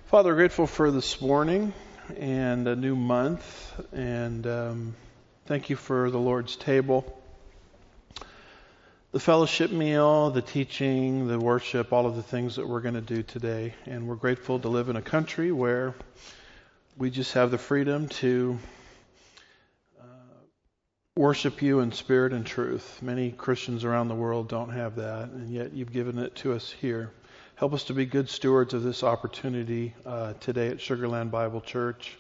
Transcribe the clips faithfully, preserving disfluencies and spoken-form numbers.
Father, grateful for this morning and a new month, and um, thank you for the Lord's table, the fellowship meal, the teaching, the worship, all of the things that we're going to do today. And we're grateful to live in a country where we just have the freedom to uh, worship you in spirit and truth. Many Christians around the world don't have that, and yet you've given it to us here. Help us to be good stewards of this opportunity uh, today at Sugar Land Bible Church.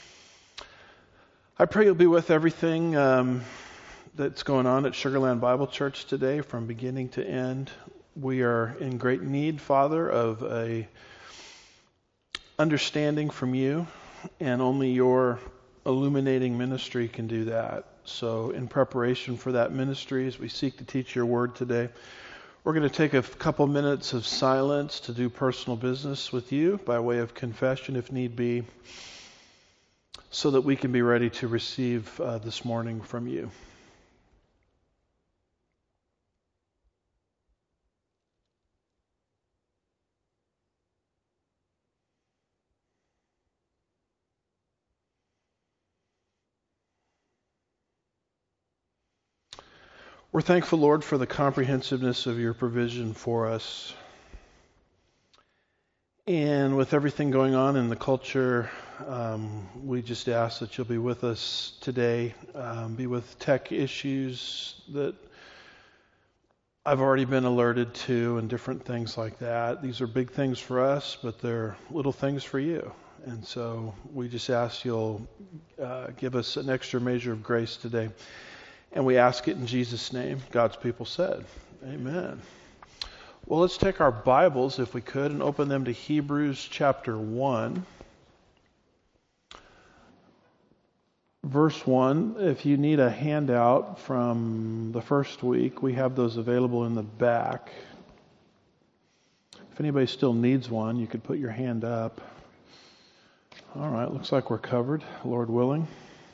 I pray you'll be with everything um, that's going on at Sugar Land Bible Church today from beginning to end. We are in great need, Father, of a understanding from you, and only your illuminating ministry can do that. So in preparation for that ministry, as we seek to teach your word today, we're going to take a couple minutes of silence to do personal business with you by way of confession if need be, so that we can be ready to receive uh, this morning from you. We're thankful, Lord, for the comprehensiveness of your provision for us. And with everything going on in the culture, um, we just ask that you'll be with us today, um, be with tech issues that I've already been alerted to and different things like that. These are big things for us, but they're little things for you. And so we just ask you'll uh, give us an extra measure of grace today. And we ask it in Jesus' name. God's people said, amen. Well, let's take our Bibles, if we could, and open them to Hebrews chapter one. Verse one, if you need a handout from the first week, we have those available in the back. If anybody still needs one, you could put your hand up. All right, looks like we're covered, Lord willing.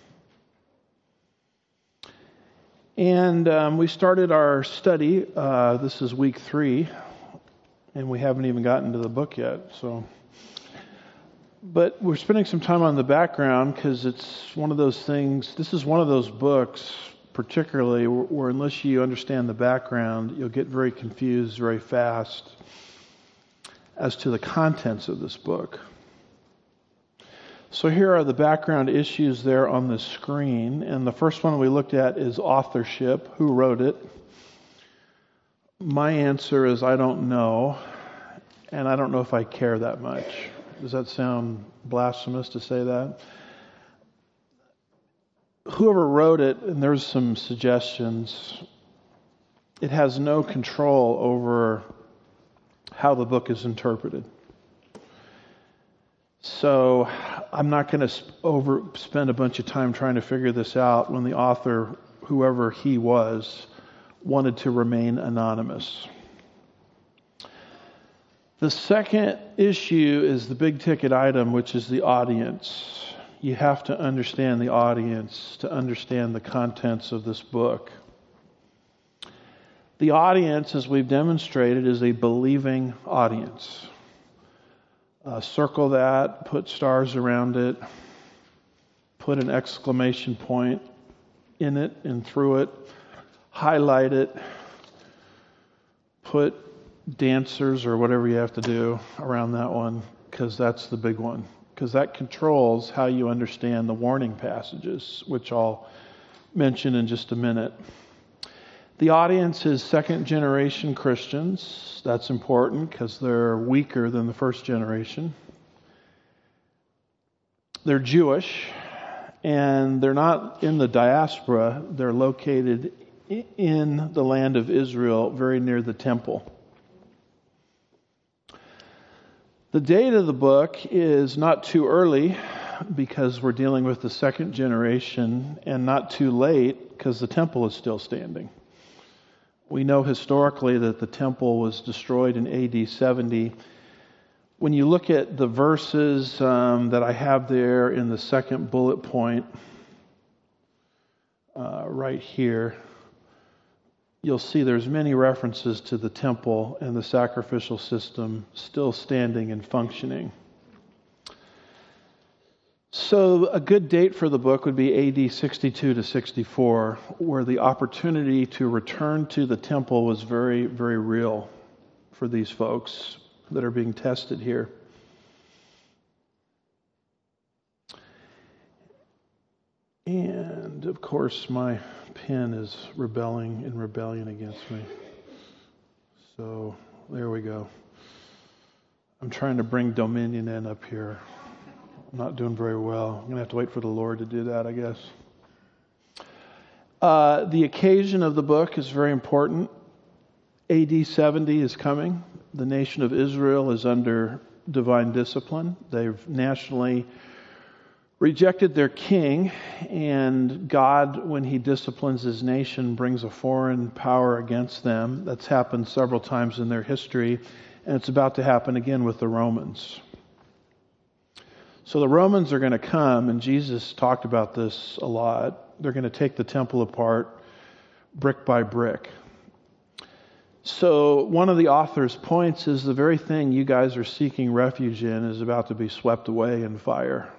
And um, we started our study. Uh, this is week three, and we haven't even gotten to the book yet. So, but we're spending some time on the background because it's one of those things. This is one of those books, particularly where, where unless you understand the background, you'll get very confused very fast as to the contents of this book. So here are the background issues there on the screen. And the first one we looked at is authorship. Who wrote it? My answer is I don't know. And I don't know if I care that much. Does that sound blasphemous to say that? Whoever wrote it, and there's some suggestions, it has no control over how the book is interpreted. So I'm not going to over spend a bunch of time trying to figure this out when the author, whoever he was, wanted to remain anonymous. The second issue is the big ticket item, which is the audience. You have to understand the audience to understand the contents of this book. The audience, as we've demonstrated, is a believing audience. Uh, circle that, put stars around it, put an exclamation point in it and through it, highlight it, put dancers or whatever you have to do around that one, because that's the big one, because that controls how you understand the warning passages, which I'll mention in just a minute. The audience is second generation Christians. That's important because they're weaker than the first generation. They're Jewish, and they're not in the diaspora. They're located in the land of Israel, very near the temple. The date of the book is not too early because we're dealing with the second generation, and not too late because the temple is still standing. We know historically that the temple was destroyed in A D seventy. When you look at the verses um, that I have there in the second bullet point, uh, right here, you'll see there's many references to the temple and the sacrificial system still standing and functioning. So a good date for the book would be A D sixty-two to sixty-four, where the opportunity to return to the temple was very, very real for these folks that are being tested here. And, of course, my pen is rebelling in rebellion against me. So, there we go. I'm trying to bring Dominion in up here. I'm not doing very well. I'm going to have to wait for the Lord to do that, I guess. Uh, the occasion of the book is very important. A D seventy is coming. The nation of Israel is under divine discipline. They've nationally rejected their king, and God, when he disciplines his nation, brings a foreign power against them. That's happened several times in their history, and it's about to happen again with the Romans. So the Romans are going to come, and Jesus talked about this a lot. They're going to take the temple apart brick by brick. So one of the author's points is the very thing you guys are seeking refuge in is about to be swept away in fire.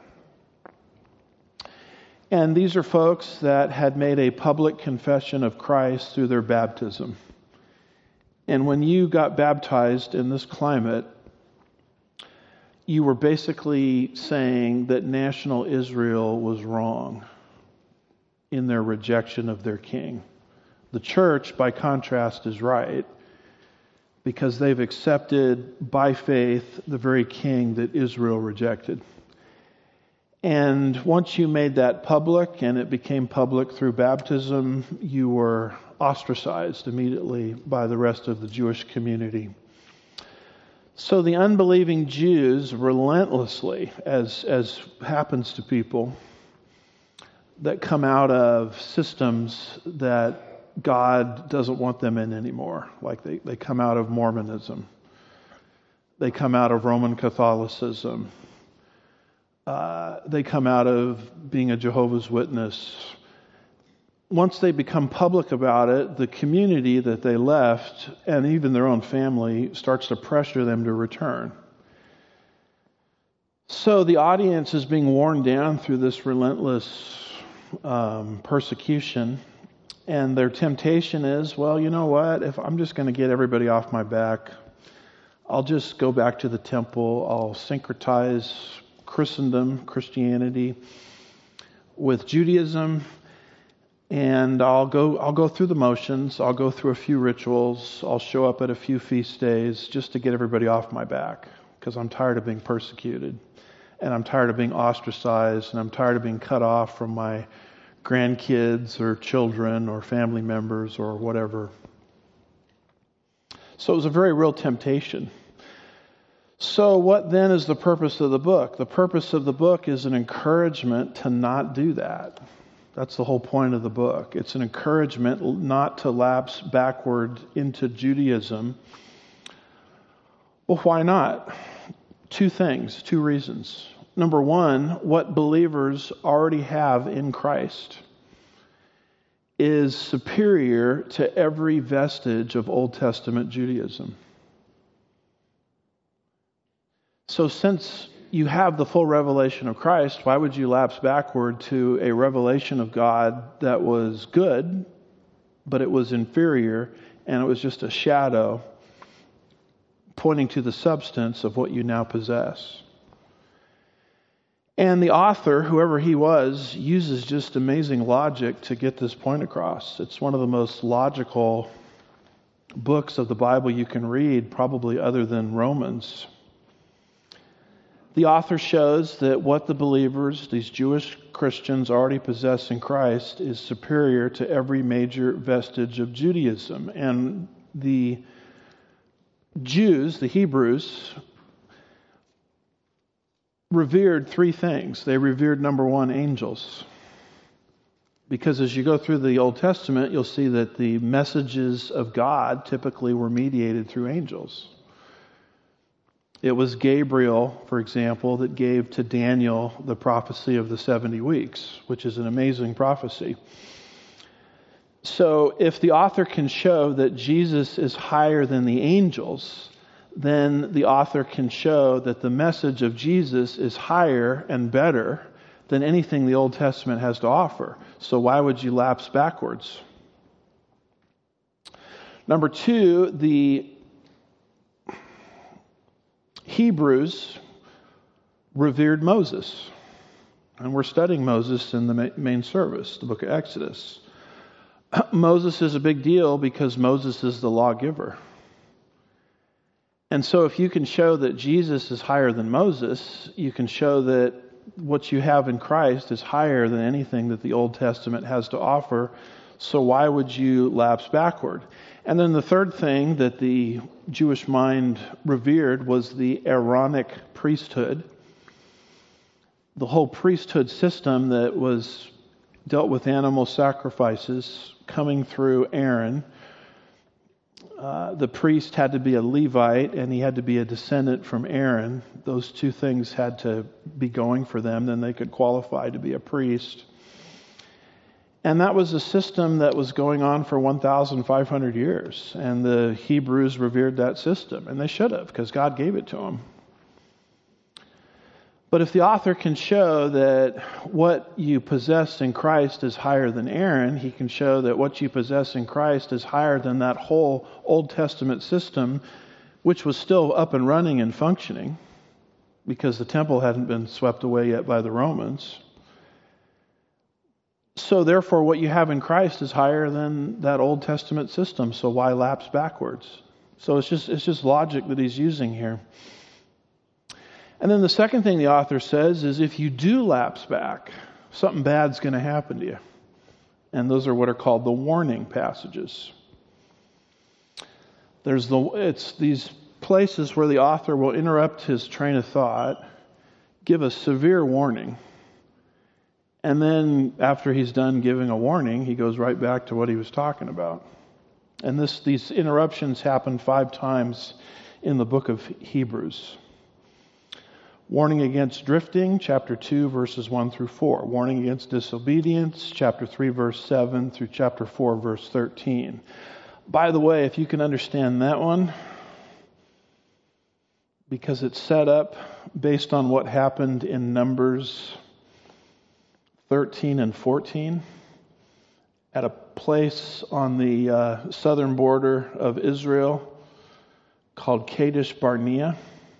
And these are folks that had made a public confession of Christ through their baptism. And when you got baptized in this climate, you were basically saying that national Israel was wrong in their rejection of their king. The church, by contrast, is right because they've accepted by faith the very king that Israel rejected. And once you made that public, and it became public through baptism, you were ostracized immediately by the rest of the Jewish community. So the unbelieving Jews relentlessly, as, as happens to people that come out of systems that God doesn't want them in anymore, like they, they come out of Mormonism, they come out of Roman Catholicism, Uh, they come out of being a Jehovah's Witness. Once they become public about it, the community that they left, and even their own family, starts to pressure them to return. So the audience is being worn down through this relentless um, persecution, and their temptation is, well, you know what, if I'm just going to get everybody off my back, I'll just go back to the temple, I'll syncretize Christendom, Christianity, with Judaism, and I'll go I'll go through the motions, I'll go through a few rituals, I'll show up at a few feast days just to get everybody off my back, because I'm tired of being persecuted, and I'm tired of being ostracized, and I'm tired of being cut off from my grandkids or children or family members or whatever. So it was a very real temptation. So what then is the purpose of the book? The purpose of the book is an encouragement to not do that. That's the whole point of the book. It's an encouragement not to lapse backward into Judaism. Well, why not? Two things, two reasons. Number one, what believers already have in Christ is superior to every vestige of Old Testament Judaism. So since you have the full revelation of Christ, why would you lapse backward to a revelation of God that was good, but it was inferior, and it was just a shadow pointing to the substance of what you now possess? And the author, whoever he was, uses just amazing logic to get this point across. It's one of the most logical books of the Bible you can read, probably other than Romans. The author shows that what the believers, these Jewish Christians, already possess in Christ is superior to every major vestige of Judaism. And the Jews, the Hebrews, revered three things. They revered, number one, angels. Because as you go through the Old Testament, you'll see that the messages of God typically were mediated through angels. It was Gabriel, for example, that gave to Daniel the prophecy of the seventy weeks, which is an amazing prophecy. So if the author can show that Jesus is higher than the angels, then the author can show that the message of Jesus is higher and better than anything the Old Testament has to offer. So why would you lapse backwards? Number two, the Hebrews revered Moses. And we're studying Moses in the main service, the book of Exodus. Moses is a big deal because Moses is the lawgiver. And so if you can show that Jesus is higher than Moses, you can show that what you have in Christ is higher than anything that the Old Testament has to offer. So why would you lapse backward? And then the third thing that the Jewish mind revered was the Aaronic priesthood. The whole priesthood system that was dealt with animal sacrifices coming through Aaron. Uh, the priest had to be a Levite and he had to be a descendant from Aaron. Those two things had to be going for them. Then they could qualify to be a priest. And that was a system that was going on for one thousand five hundred years. And the Hebrews revered that system. And they should have, because God gave it to them. But if the author can show that what you possess in Christ is higher than Aaron, he can show that what you possess in Christ is higher than that whole Old Testament system, which was still up and running and functioning, because the temple hadn't been swept away yet by the Romans. So therefore, what you have in Christ is higher than that Old Testament system. So why lapse backwards? So it's just it's just logic that he's using here. And then the second thing the author says is if you do lapse back, something bad's going to happen to you. And those are what are called the warning passages. There's the it's these places where the author will interrupt his train of thought, give a severe warning, and then after he's done giving a warning, he goes right back to what he was talking about. And this these interruptions happen five times in the book of Hebrews. Warning against drifting, chapter two, verses one through four. Warning against disobedience, chapter three, verse seven through chapter four, verse thirteen. By the way, if you can understand that one, because it's set up based on what happened in Numbers thirteen and fourteen, at a place on the uh, southern border of Israel called Kadesh Barnea.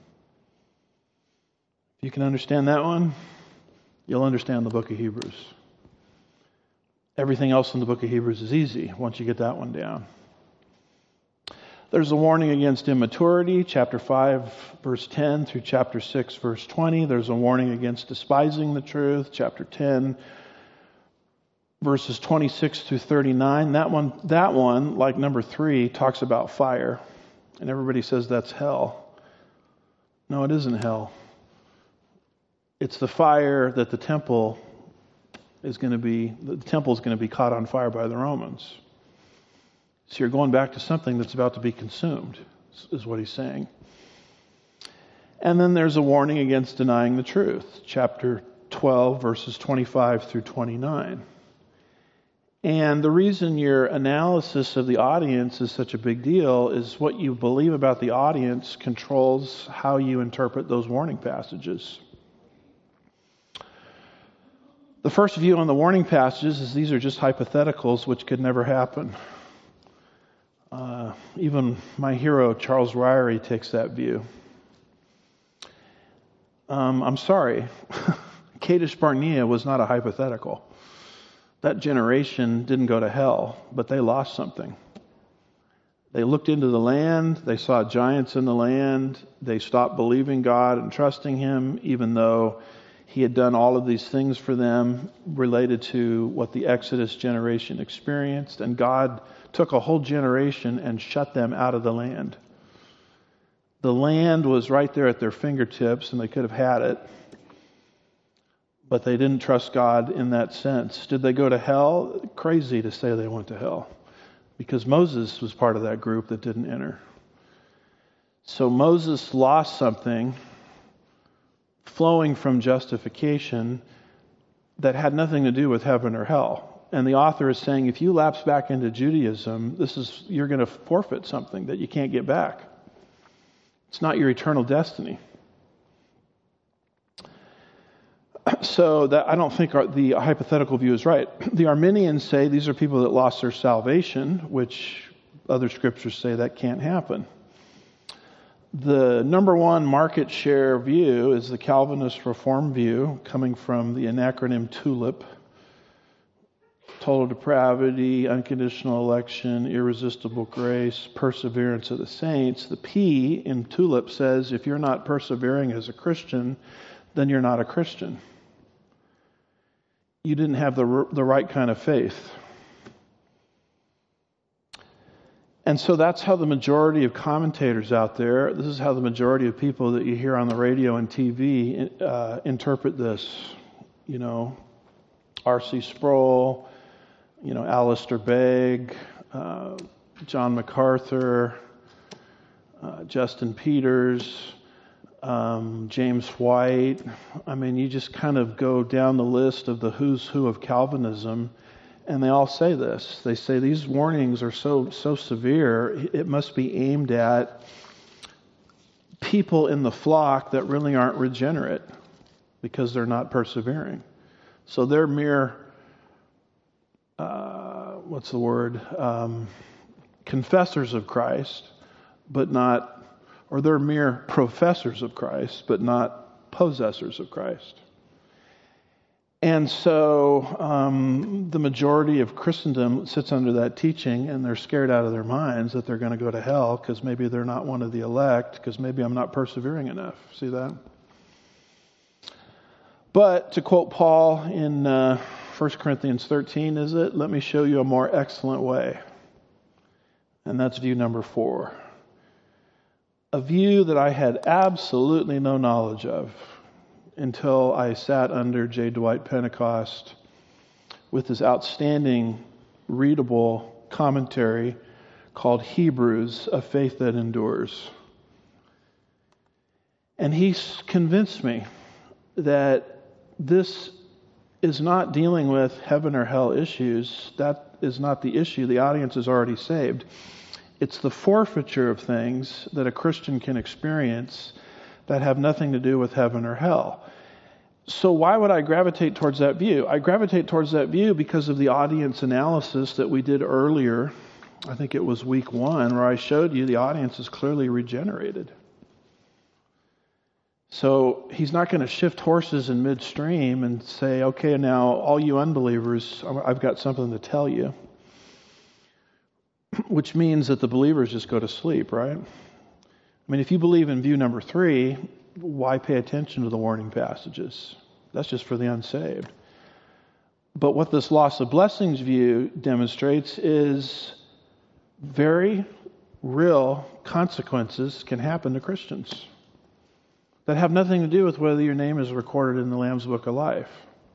If you can understand that one, you'll understand the book of Hebrews. Everything else in the book of Hebrews is easy once you get that one down. There's a warning against immaturity, chapter five, verse ten through chapter six, verse twenty. There's a warning against despising the truth, chapter ten, verses twenty-six through thirty-nine. That one, that one, like number three, talks about fire. And everybody says that's hell. No, it isn't hell. It's the fire that the temple is going to be, the temple is going to be caught on fire by the Romans. So you're going back to something that's about to be consumed, is what he's saying. And then there's a warning against denying the truth. Chapter twelve, verses twenty-five through twenty-nine. And the reason your analysis of the audience is such a big deal is what you believe about the audience controls how you interpret those warning passages. The first view on the warning passages is these are just hypotheticals which could never happen. Uh, even my hero, Charles Ryrie, takes that view. Um, I'm sorry. Kadesh Barnea was not a hypothetical. That generation didn't go to hell, but they lost something. They looked into the land. They saw giants in the land. They stopped believing God and trusting Him, even though He had done all of these things for them related to what the Exodus generation experienced. And God took a whole generation and shut them out of the land. The land was right there at their fingertips and they could have had it. But they didn't trust God in that sense. Did they go to hell? Crazy to say they went to hell. Because Moses was part of that group that didn't enter. So Moses lost something flowing from justification that had nothing to do with heaven or hell. And the author is saying, if you lapse back into Judaism, this is you're going to forfeit something that you can't get back. It's not your eternal destiny. So that I don't think our, the hypothetical view is right. The Arminians say these are people that lost their salvation, which other scriptures say that can't happen. The number one market share view is the Calvinist Reform view, coming from the acronym TULIP: total depravity, unconditional election, irresistible grace, perseverance of the saints. The P in TULIP says if you're not persevering as a Christian, then you're not a Christian. You didn't have the the right kind of faith. And so that's how the majority of commentators out there, this is how the majority of people that you hear on the radio and T V uh, interpret this. You know, R C Sproul, you know, Alistair Begg, uh, John MacArthur, uh, Justin Peters, um, James White. I mean, you just kind of go down the list of the who's who of Calvinism, and they all say this. They say these warnings are so so severe, it must be aimed at people in the flock that really aren't regenerate because they're not persevering. So they're mere, uh, what's the word, um, confessors of Christ, but not, or they're mere professors of Christ, but not possessors of Christ. And so um, the majority of Christendom sits under that teaching, and they're scared out of their minds that they're going to go to hell because maybe they're not one of the elect, because maybe I'm not persevering enough. See that? But to quote Paul in uh, First Corinthians thirteen, is it? Let me show you a more excellent way. And that's view number four. A view that I had absolutely no knowledge of until I sat under J. Dwight Pentecost with his outstanding readable commentary called Hebrews, A Faith That Endures. And he convinced me that this is not dealing with heaven or hell issues. That is not the issue. The audience is already saved. It's the forfeiture of things that a Christian can experience that have nothing to do with heaven or hell. So why would I gravitate towards that view? I gravitate towards that view because of the audience analysis that we did earlier. I think it was week one, where I showed you the audience is clearly regenerated. So he's not going to shift horses in midstream and say, okay, now all you unbelievers, I've got something to tell you. Which means that the believers just go to sleep, right? I mean, if you believe in view number three, why pay attention to the warning passages? That's just for the unsaved. But what this loss of blessings view demonstrates is very real consequences can happen to Christians that have nothing to do with whether your name is recorded in the Lamb's Book of Life.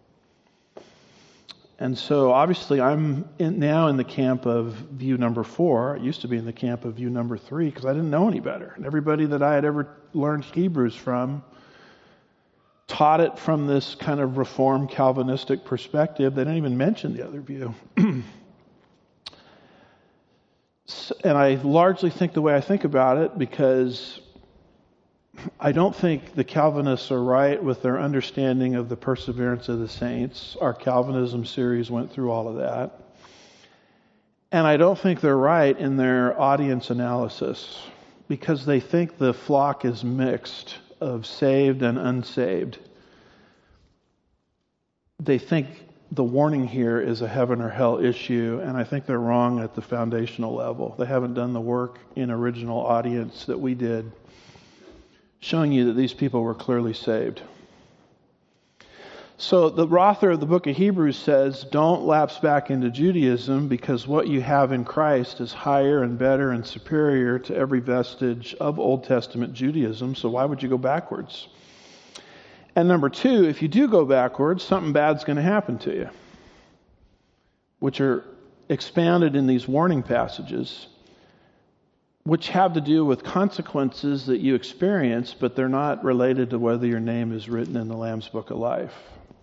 And so obviously I'm in, now in the camp of view number four. I used to be in the camp of view number three because I didn't know any better. And everybody that I had ever learned Hebrews from taught it from this kind of Reformed Calvinistic perspective. They didn't even mention the other view. And I largely think the way I think about it because I don't think the Calvinists are right with their understanding of the perseverance of the saints. Our Calvinism series went through all of that. And I don't think they're right in their audience analysis because they think the flock is mixed of saved and unsaved. They think the warning here is a heaven or hell issue, and I think they're wrong at the foundational level. They haven't done the work in original audience that we did, showing you that these people were clearly saved. So the author of the book of Hebrews says, don't lapse back into Judaism because what you have in Christ is higher and better and superior to every vestige of Old Testament Judaism, so why would you go backwards? And number two, if you do go backwards, something bad's going to happen to you, which are expounded in these warning passages, which have to do with consequences that you experience, but they're not related to whether your name is written in the Lamb's Book of Life.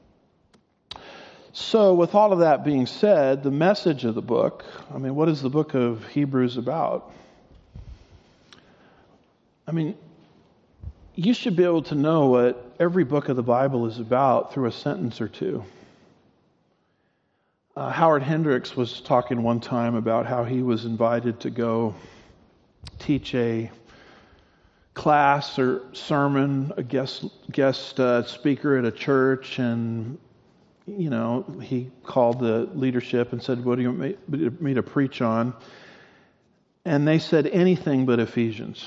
So with all of that being said, the message of the book, I mean, what is the book of Hebrews about? I mean, you should be able to know what every book of the Bible is about through a sentence or two. Uh, Howard Hendricks was talking one time about how he was invited to go teach a class or sermon, a guest guest uh, speaker at a church, and you know, he called the leadership and said, "What do you want me to preach on?" And they said, "Anything but Ephesians."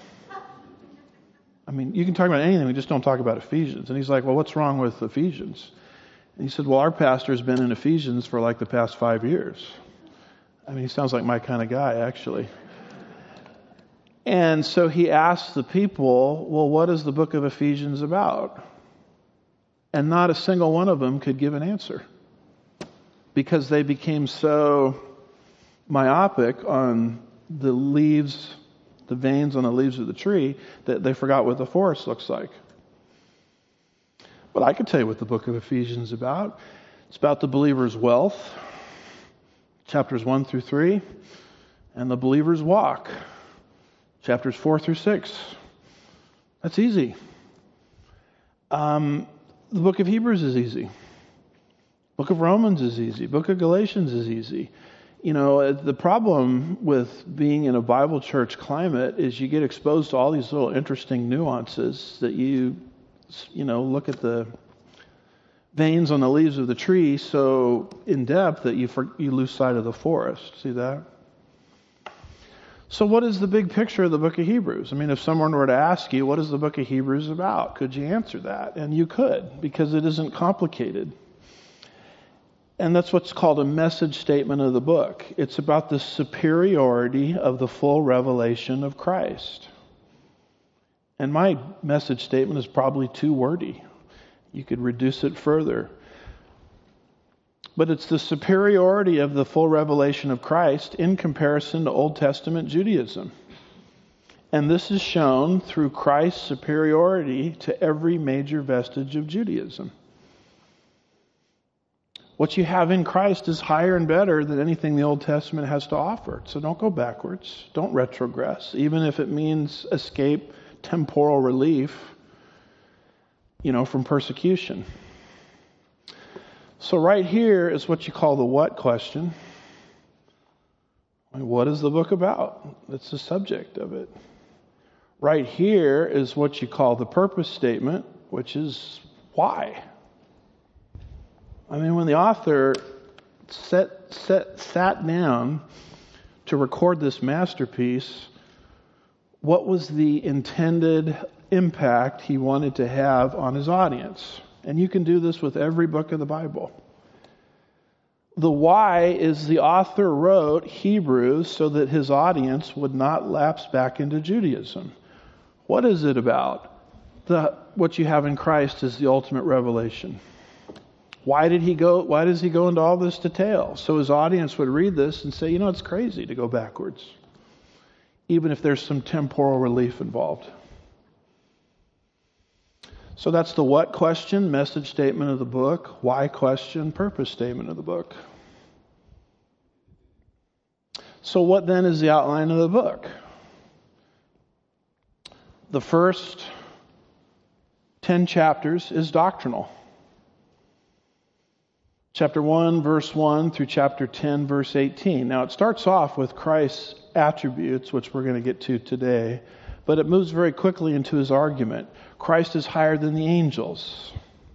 I mean, you can talk about anything, we just don't talk about Ephesians. And he's like, "Well, what's wrong with Ephesians?" And he said, "Well, our pastor's been in Ephesians for like the past five years." I mean, he sounds like my kind of guy, actually. And so he asked the people, "Well, what is the book of Ephesians about?" And not a single one of them could give an answer, because they became so myopic on the leaves, the veins on the leaves of the tree, that they forgot what the forest looks like. But I can tell you what the book of Ephesians is about. It's about the believer's wealth, chapters one through three, and the believer's walk, chapters four through six. That's easy. Um, the book of Hebrews is easy. Book of Romans is easy. Book of Galatians is easy. You know, the problem with being in a Bible church climate is you get exposed to all these little interesting nuances that you, you know, look at the veins on the leaves of the tree so in depth that you for, you lose sight of the forest. See that? So what is the big picture of the book of Hebrews? I mean, if someone were to ask you, what is the book of Hebrews about? Could you answer that? And you could, because it isn't complicated. And that's what's called a message statement of the book. It's about the superiority of the full revelation of Christ. And my message statement is probably too wordy. You could reduce it further. But it's the superiority of the full revelation of Christ in comparison to Old Testament Judaism. And this is shown through Christ's superiority to every major vestige of Judaism. What you have in Christ is higher and better than anything the Old Testament has to offer. So don't go backwards. Don't retrogress, even if it means escape temporal relief, you know, from persecution. So right here is what you call the what question. What is the book about? That's the subject of it. Right here is what you call the purpose statement, which is why. I mean, when the author set, set, sat down to record this masterpiece, what was the intended impact he wanted to have on his audience? And you can do this with every book of the Bible. The why is the author wrote Hebrews so that his audience would not lapse back into Judaism. What is it about? The, what you have in Christ is the ultimate revelation. Why did he go? Why does he go into all this detail? So his audience would read this and say, you know, it's crazy to go backwards, even if there's some temporal relief involved. So that's the what question, message statement of the book, why question, purpose statement of the book. So what then is the outline of the book? The first ten chapters is doctrinal. Chapter one, verse one through chapter ten, verse eighteen. Now it starts off with Christ's attributes, which we're going to get to today, but it moves very quickly into his argument. Christ is higher than the angels,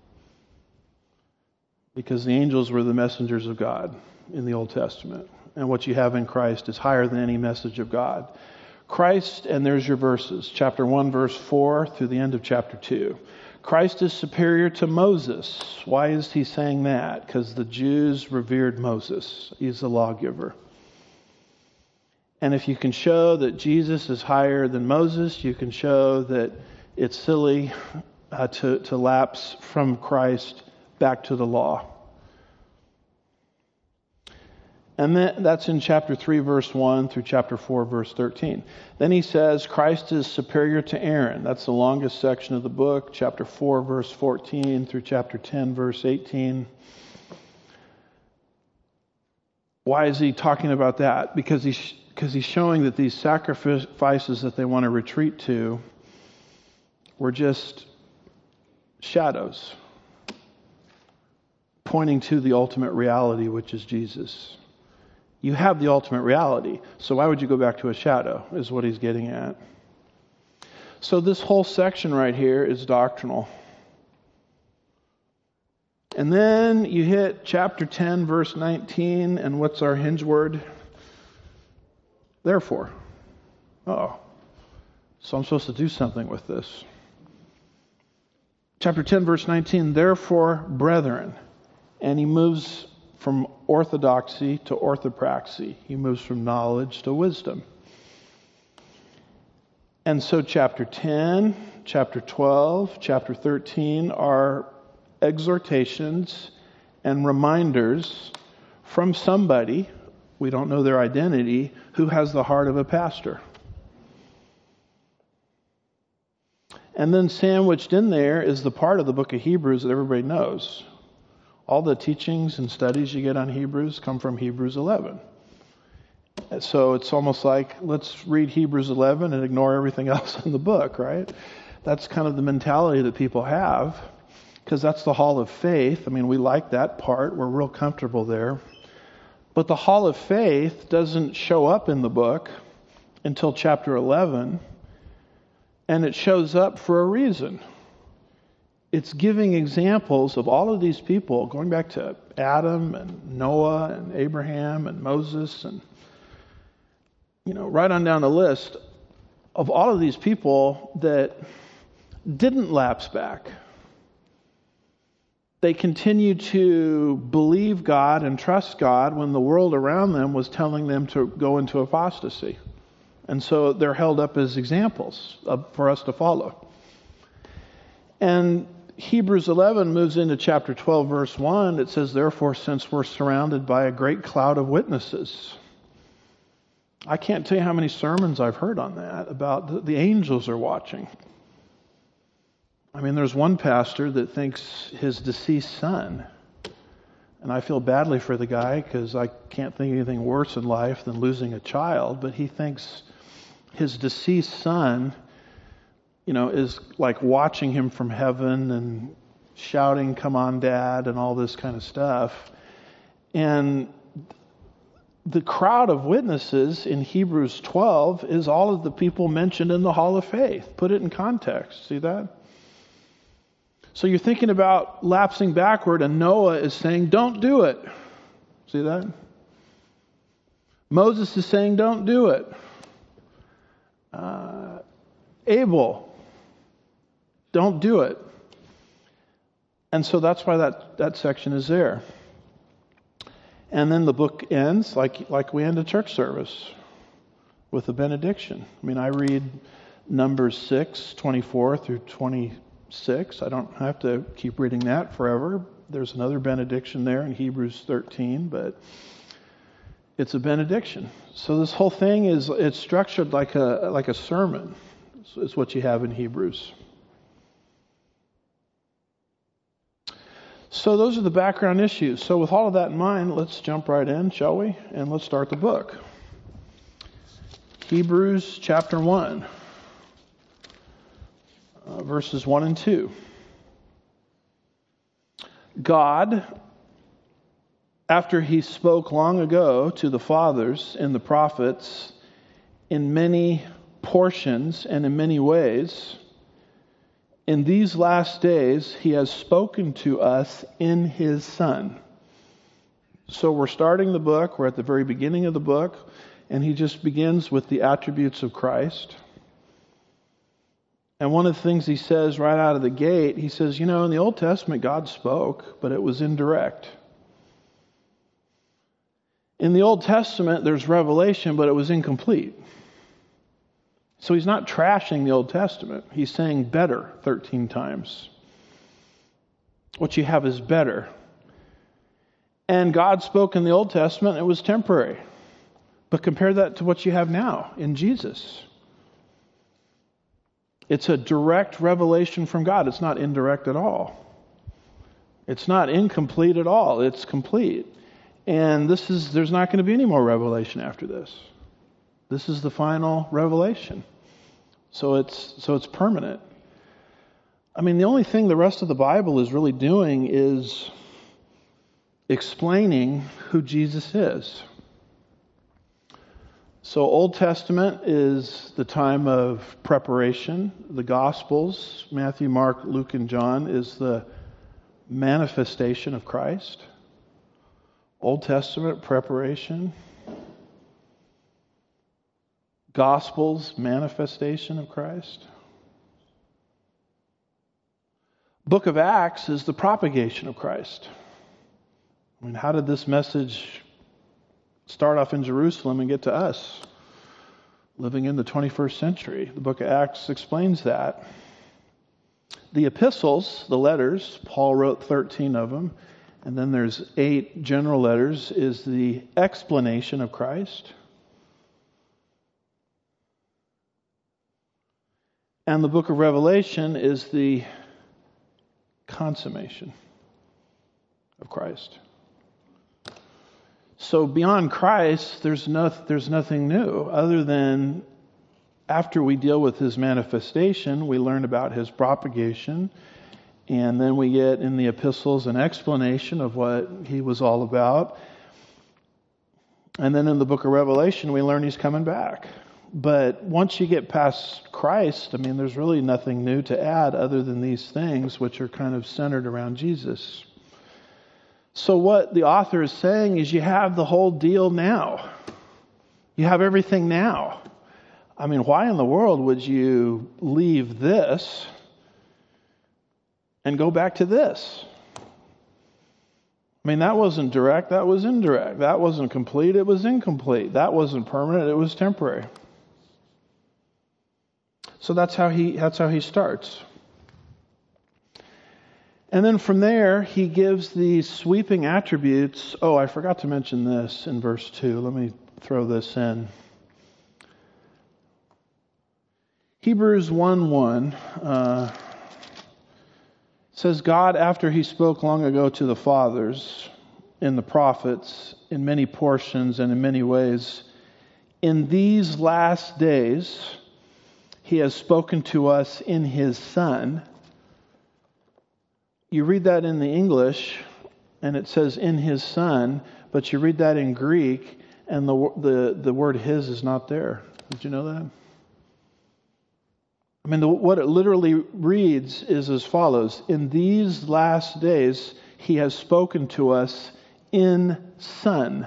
because the angels were the messengers of God in the Old Testament. And what you have in Christ is higher than any message of God. Christ, and there's your verses, chapter one, verse four through the end of chapter two. Christ is superior to Moses. Why is he saying that? Because the Jews revered Moses. He's the lawgiver. And if you can show that Jesus is higher than Moses, you can show that it's silly uh, to, to lapse from Christ back to the law. And then, that's in chapter three, verse one through chapter four, verse thirteen. Then he says Christ is superior to Aaron. That's the longest section of the book, chapter four, verse fourteen through chapter ten, verse eighteen. Why is he talking about that? Because he's, because he's showing that these sacrifices that they want to retreat to were just shadows pointing to the ultimate reality, which is Jesus. You have the ultimate reality, so why would you go back to a shadow, is what he's getting at. So this whole section right here is doctrinal. And then you hit chapter ten, verse nineteen, and what's our hinge word? Therefore. Uh-oh. So I'm supposed to do something with this. Chapter ten, verse nineteen, therefore, brethren. And he moves from orthodoxy to orthopraxy. He moves from knowledge to wisdom. And so chapter ten, chapter twelve, chapter thirteen are exhortations and reminders from somebody, we don't know their identity, who has the heart of a pastor. And then sandwiched in there is the part of the book of Hebrews that everybody knows. All the teachings and studies you get on Hebrews come from Hebrews eleven. So it's almost like, let's read Hebrews eleven and ignore everything else in the book, right? That's kind of the mentality that people have, because that's the hall of faith. I mean, we like that part. We're real comfortable there. But the hall of faith doesn't show up in the book until chapter eleven, and it shows up for a reason. It's giving examples of all of these people, going back to Adam and Noah and Abraham and Moses and, you know, right on down the list of all of these people that didn't lapse back. They continued to believe God and trust God when the world around them was telling them to go into apostasy. And so they're held up as examples of, for us to follow. And Hebrews eleven moves into chapter twelve, verse one. It says, therefore, since we're surrounded by a great cloud of witnesses. I can't tell you how many sermons I've heard on that, about the, the angels are watching. I mean, there's one pastor that thinks his deceased son, and I feel badly for the guy because I can't think of anything worse in life than losing a child, but he thinks his deceased son, you know, is like watching him from heaven and shouting, come on, Dad, and all this kind of stuff. And the crowd of witnesses in Hebrews twelve is all of the people mentioned in the Hall of Faith. Put it in context. See that? So you're thinking about lapsing backward, and Noah is saying, don't do it. See that? Moses is saying, don't do it. Uh, Abel, don't do it. And so that's why that, that section is there. And then the book ends like like we end a church service with a benediction. I mean, I read Numbers six, twenty-four through twenty-six. I don't have to keep reading that forever. There's another benediction there in Hebrews thirteen, but it's a benediction. So this whole thing is it's structured like a like a sermon. Is what you have in Hebrews. So those are the background issues. So with all of that in mind, let's jump right in, shall we? And let's start the book. Hebrews chapter one, uh, verses one and two. God, after he spoke long ago to the fathers and the prophets in many portions and in many ways, in these last days, he has spoken to us in his Son. So we're starting the book. We're at the very beginning of the book. And he just begins with the attributes of Christ. And one of the things he says right out of the gate, he says, you know, in the Old Testament, God spoke, but it was indirect. In the Old Testament, there's revelation, but it was incomplete. So he's not trashing the Old Testament. He's saying better thirteen times. What you have is better. And God spoke in the Old Testament, it was temporary. But compare that to what you have now in Jesus. It's a direct revelation from God. It's not indirect at all. It's not incomplete at all. It's complete. And this is there's not going to be any more revelation after this. This is the final revelation. So it's so it's permanent. I mean, the only thing the rest of the Bible is really doing is explaining who Jesus is. So Old Testament is the time of preparation. The Gospels, Matthew, Mark, Luke, and John, is the manifestation of Christ. Old Testament, preparation. Gospels, manifestation of Christ. Book of Acts is the propagation of Christ. I mean, how did this message start off in Jerusalem and get to us, living in the twenty-first century? The book of Acts explains that. The epistles, the letters, Paul wrote thirteen of them, and then there's eight general letters, is the explanation of Christ. And the book of Revelation is the consummation of Christ. So beyond Christ, there's no, there's nothing new other than after we deal with his manifestation, we learn about his propagation, and then we get in the epistles an explanation of what he was all about. And then in the book of Revelation, we learn he's coming back. But once you get past Christ, I mean, there's really nothing new to add other than these things, which are kind of centered around Jesus. So what the author is saying is you have the whole deal now. You have everything now. I mean, why in the world would you leave this and go back to this? I mean, that wasn't direct, that was indirect. That wasn't complete, it was incomplete. That wasn't permanent, it was temporary. So that's how he that's how he starts. And then from there, he gives these sweeping attributes. Oh, I forgot to mention this in verse two. Let me throw this in. Hebrews one one uh, says, God, after he spoke long ago to the fathers in the prophets, in many portions and in many ways, in these last days, he has spoken to us in his Son. You read that in the English, and it says in his Son, but you read that in Greek, and the the, the word his is not there. Did you know that? I mean, the, what it literally reads is as follows. In these last days, he has spoken to us in Son,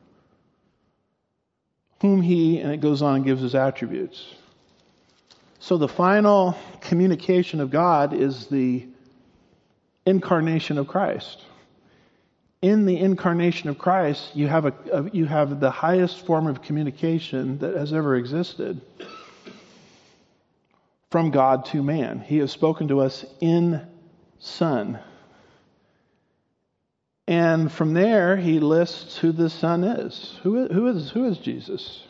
whom he, and it goes on and gives his attributes. So the final communication of God is the incarnation of Christ. In the incarnation of Christ, you have a, a you have the highest form of communication that has ever existed from God to man. He has spoken to us in Son. And from there, he lists who the Son is. Who, who is who is Jesus?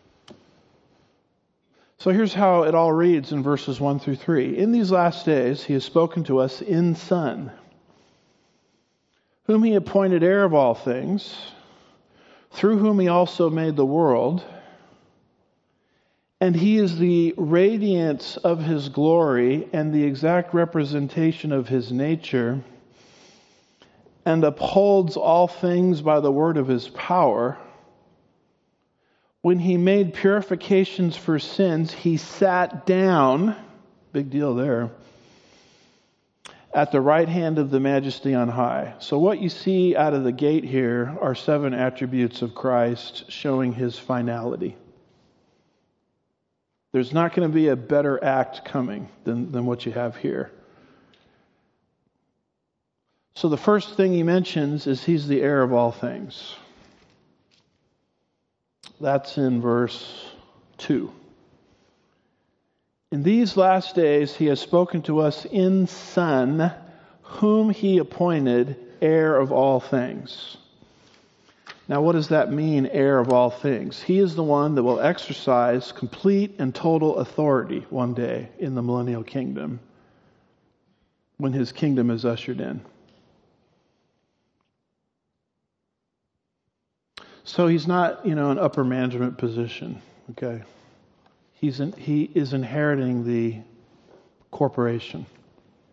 So here's how it all reads in verses one through three. In these last days, he has spoken to us in Son, whom he appointed heir of all things, through whom he also made the world. And he is the radiance of his glory and the exact representation of his nature, and upholds all things by the word of his power. When he made purifications for sins, he sat down, big deal there, at the right hand of the Majesty on high. So what you see out of the gate here are seven attributes of Christ showing his finality. There's not going to be a better act coming than, than what you have here. So the first thing he mentions is he's the heir of all things. That's in verse two. In these last days he has spoken to us in Son, whom he appointed heir of all things. Now what does that mean, heir of all things? He is the one that will exercise complete and total authority one day in the millennial kingdom, when his kingdom is ushered in. So he's not, you know, an upper management position, okay? He's in, he is inheriting the corporation.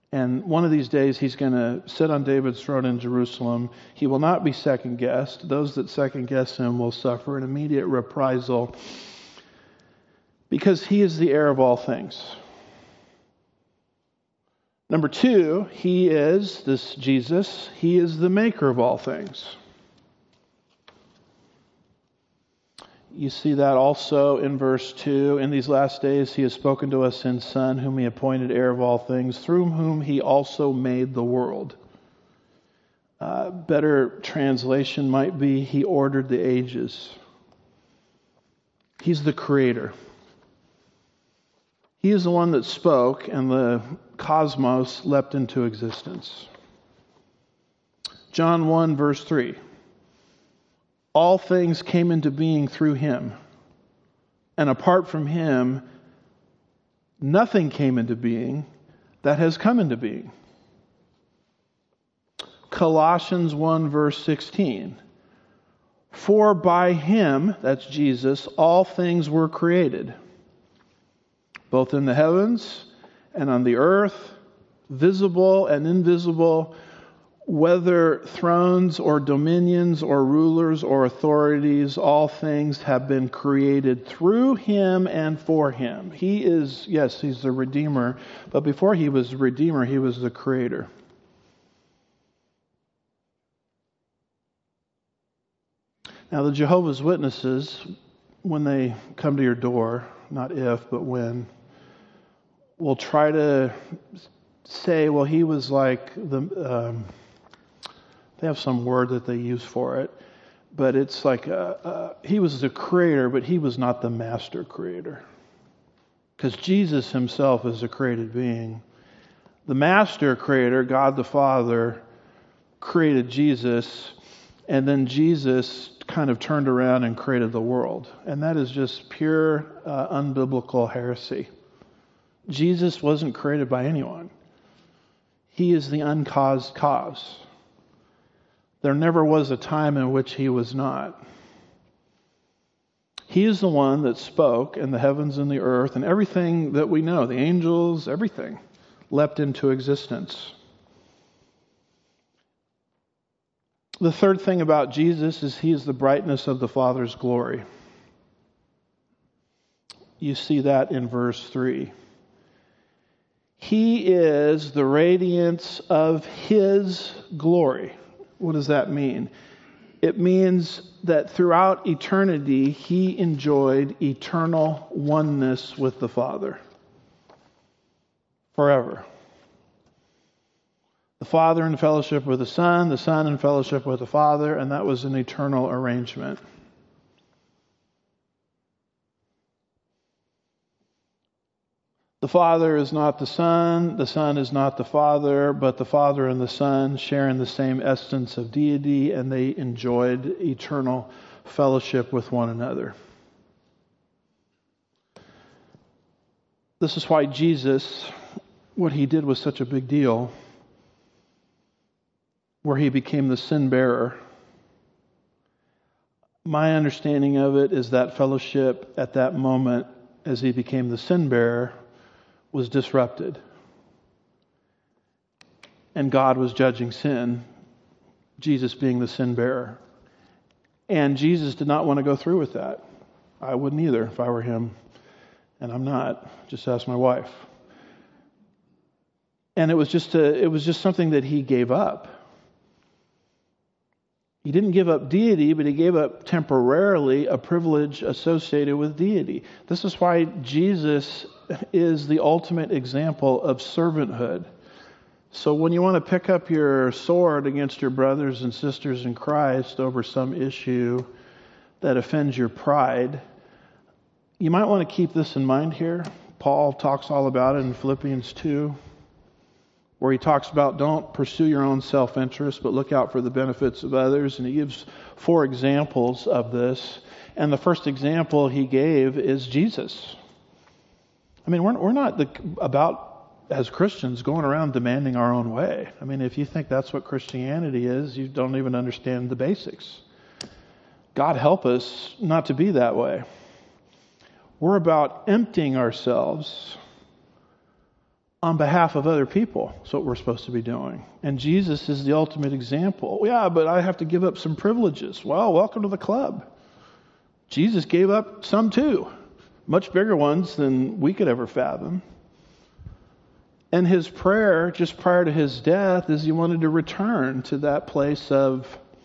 And one of these days, he's going to sit on David's throne in Jerusalem. He will not be second-guessed. Those that second-guess him will suffer an immediate reprisal because he is the heir of all things. Number two, he is, this Jesus, he is the maker of all things. You see that also in verse two. In these last days he has spoken to us in Son, whom he appointed heir of all things, through whom he also made the world. Uh, better translation might be, he ordered the ages. He's the creator. He is the one that spoke, and the cosmos leapt into existence. John one, verse three. All things came into being through him, and apart from him, nothing came into being that has come into being. Colossians one, verse sixteen. For by him, that's Jesus, all things were created, both in the heavens and on the earth, visible and invisible, whether thrones or dominions or rulers or authorities, all things have been created through him and for him. He is, yes, he's the Redeemer, but before he was the Redeemer, he was the Creator. Now, the Jehovah's Witnesses, when they come to your door, not if, but when, will try to say, well, he was like the... Um, They have some word that they use for it, but it's like uh, uh, he was the creator, but he was not the master creator. Because Jesus himself is a created being. The master creator, God the Father, created Jesus, and then Jesus kind of turned around and created the world. And that is just pure uh, unbiblical heresy. Jesus wasn't created by anyone. He is the uncaused cause. There never was a time in which he was not. He is the one that spoke, and the heavens and the earth and everything that we know, the angels, everything, leapt into existence. The third thing about Jesus is he is the brightness of the Father's glory. You see that in verse three. He is the radiance of his glory. What does that mean? It means that throughout eternity, he enjoyed eternal oneness with the Father. Forever. The Father in fellowship with the Son, the Son in fellowship with the Father, and that was an eternal arrangement. The Father is not the Son, the Son is not the Father, but the Father and the Son share in the same essence of deity, and they enjoyed eternal fellowship with one another. This is why Jesus, what he did was such a big deal, where he became the sin bearer. My understanding of it is that fellowship at that moment, as he became the sin bearer, was disrupted. And God was judging sin, Jesus being the sin bearer. And Jesus did not want to go through with that. I wouldn't either if I were him. And I'm not. Just ask my wife. And it was just a, it was just something that he gave up. He didn't give up deity, but he gave up temporarily a privilege associated with deity. This is why Jesus is the ultimate example of servanthood. So when you want to pick up your sword against your brothers and sisters in Christ over some issue that offends your pride, you might want to keep this in mind here. Paul talks all about it in Philippians two, where he talks about don't pursue your own self-interest, but look out for the benefits of others. And he gives four examples of this. And the first example he gave is Jesus. I mean, we're, we're not the, about, as Christians, going around demanding our own way. I mean, if you think that's what Christianity is, you don't even understand the basics. God help us not to be that way. We're about emptying ourselves on behalf of other people. That's what we're supposed to be doing. And Jesus is the ultimate example. Yeah, but I have to give up some privileges. Well, welcome to the club. Jesus gave up some too, much bigger ones than we could ever fathom. And his prayer just prior to his death is he wanted to return to that place of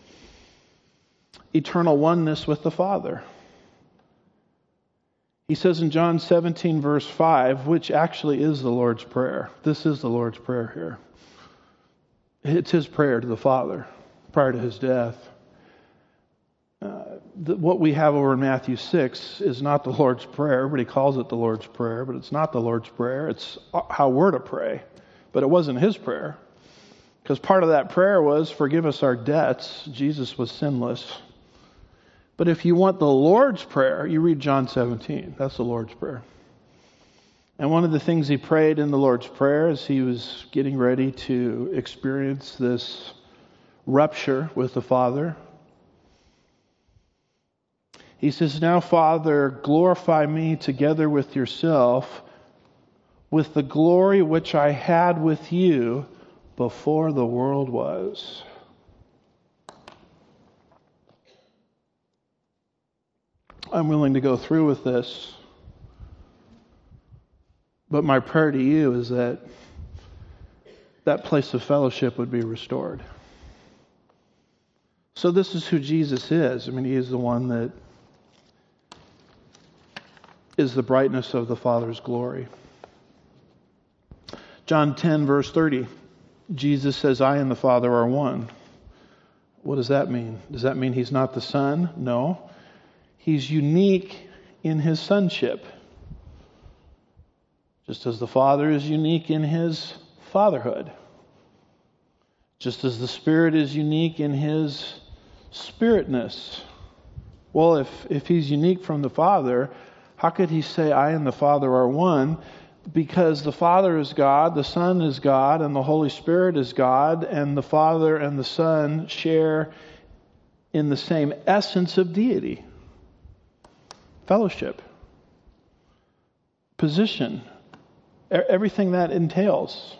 eternal oneness with the Father. He says in John seventeen, verse five, which actually is the Lord's Prayer. This is the Lord's Prayer here. It's his prayer to the Father prior to his death. Uh, the, what we have over in Matthew six is not the Lord's Prayer. Everybody calls it the Lord's Prayer, but it's not the Lord's Prayer. It's how we're to pray. But it wasn't his prayer. Because part of that prayer was, forgive us our debts. Jesus was sinless. But if you want the Lord's Prayer, you read John seventeen. That's the Lord's Prayer. And one of the things he prayed in the Lord's Prayer as he was getting ready to experience this rupture with the Father, he says, now, Father, glorify me together with yourself with the glory which I had with you before the world was. I'm willing to go through with this, but my prayer to you is that that place of fellowship would be restored. So this is who Jesus is. I mean, he is the one that is the brightness of the Father's glory. John ten, verse thirty, Jesus says, I and the Father are one. What does that mean? Does that mean he's not the Son? No. He's unique in his sonship. Just as the Father is unique in his fatherhood. Just as the Spirit is unique in his spiritness. Well, if, if he's unique from the Father, how could he say, I and the Father are one? Because the Father is God, the Son is God, and the Holy Spirit is God, and the Father and the Son share in the same essence of deity. Fellowship. Position. Everything that entails.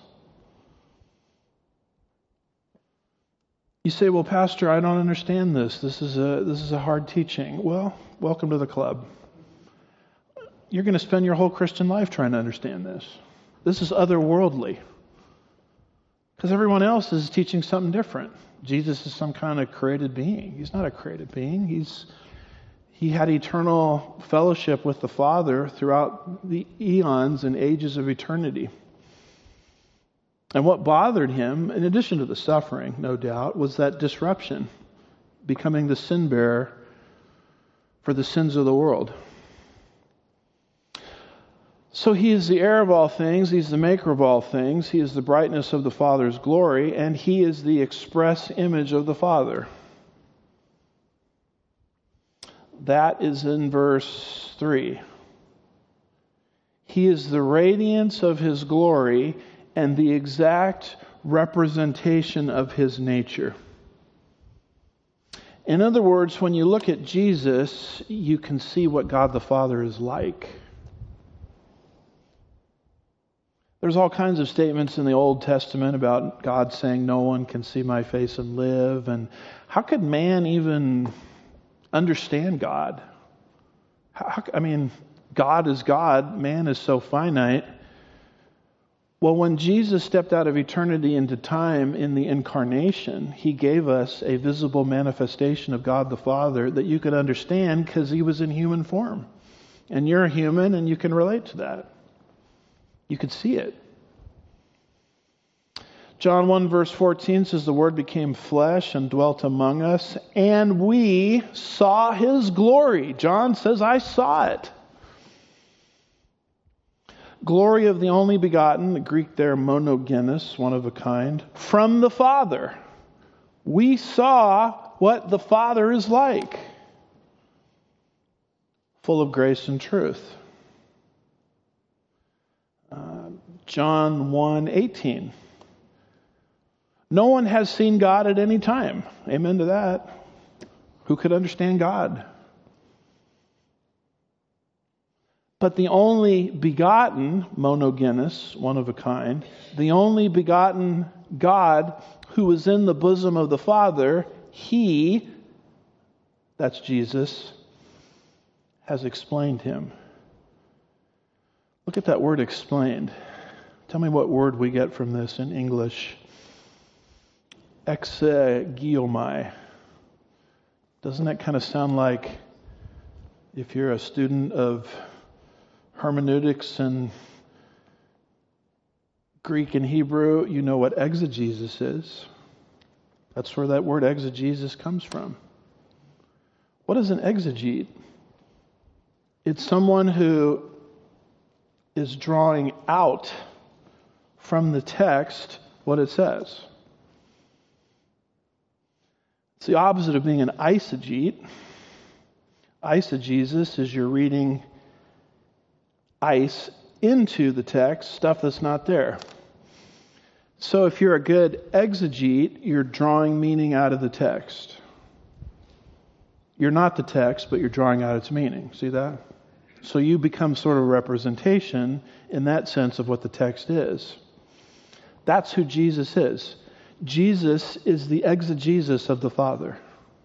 You say, well, Pastor, I don't understand this. This is a this is a hard teaching. Well, welcome to the club. You're going to spend your whole Christian life trying to understand this. This is otherworldly. Because everyone else is teaching something different. Jesus is some kind of created being. He's not a created being. He's He had eternal fellowship with the Father throughout the eons and ages of eternity. And what bothered him, in addition to the suffering, no doubt, was that disruption, becoming the sin bearer for the sins of the world. So he is the heir of all things, he's the maker of all things, he is the brightness of the Father's glory, and he is the express image of the Father. That is in verse three. He is the radiance of his glory and the exact representation of his nature. In other words, when you look at Jesus, you can see what God the Father is like. There's all kinds of statements in the Old Testament about God saying, no one can see my face and live. And how could man even understand God? How, I mean, God is God. Man is so finite. Well, when Jesus stepped out of eternity into time in the incarnation, he gave us a visible manifestation of God the Father that you could understand because he was in human form. And you're a human and you can relate to that. You could see it. John one verse fourteen says, the Word became flesh and dwelt among us, and we saw his glory. John says, I saw it. Glory of the only begotten, the Greek there, monogenes, one of a kind, from the Father. We saw what the Father is like. Full of grace and truth. Uh, John one eighteen. No one has seen God at any time. Amen to that. Who could understand God? But the only begotten, monogenes, one of a kind, the only begotten God who is in the bosom of the Father, he, that's Jesus, has explained him. Look at that word explained. Tell me what word we get from this in English. Exegeomai. Doesn't that kind of sound like, if you're a student of hermeneutics and Greek and Hebrew, you know what exegesis is. That's where that word exegesis comes from. What is an exegete? It's someone who is drawing out from the text what it says. It's the opposite of being an eisegete. Eisegesis is you're reading ice into the text, stuff that's not there. So if you're a good exegete, you're drawing meaning out of the text. You're not the text, but you're drawing out its meaning. See that? So you become sort of a representation in that sense of what the text is. That's who Jesus is. Jesus is the exegesis of the Father.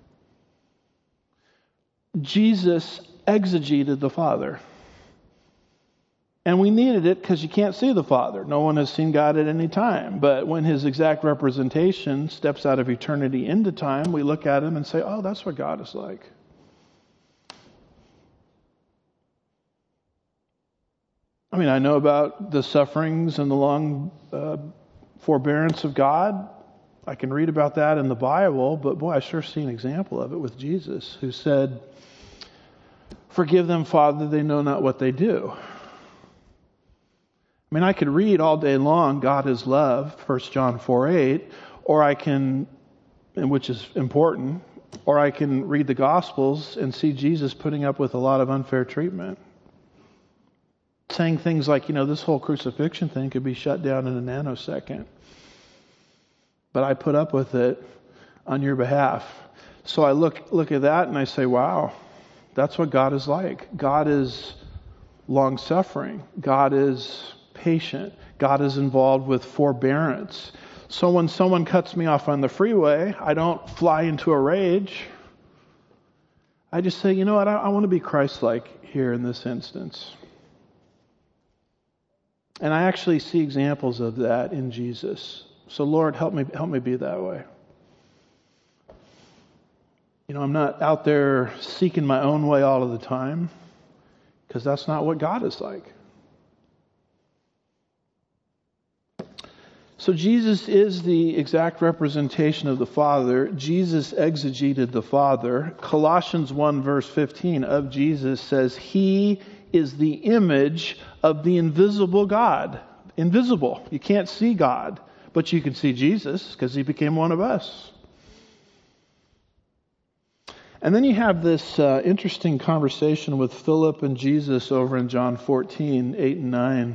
Jesus exegeted the Father. And we needed it because you can't see the Father. No one has seen God at any time. But when his exact representation steps out of eternity into time, we look at him and say, oh, that's what God is like. I mean, I know about the sufferings and the long uh, forbearance of God. I can read about that in the Bible, but boy, I sure see an example of it with Jesus, who said, forgive them, Father, they know not what they do. I mean, I could read all day long, God is love, First John four eight, or I can, and which is important, or I can read the Gospels and see Jesus putting up with a lot of unfair treatment. Saying things like, you know, this whole crucifixion thing could be shut down in a nanosecond. But I put up with it on your behalf. So I look look at that and I say, wow, that's what God is like. God is long-suffering. God is patient. God is involved with forbearance. So when someone cuts me off on the freeway, I don't fly into a rage. I just say, you know what, I, I want to be Christ-like here in this instance. And I actually see examples of that in Jesus. So Lord, help me help me be that way. You know, I'm not out there seeking my own way all of the time, because that's not what God is like. So Jesus is the exact representation of the Father. Jesus exegeted the Father. Colossians one verse fifteen of Jesus says, He is the image of the invisible God. Invisible. You can't see God, but you can see Jesus because He became one of us. And then you have this uh, interesting conversation with Philip and Jesus over in John fourteen, eight and nine.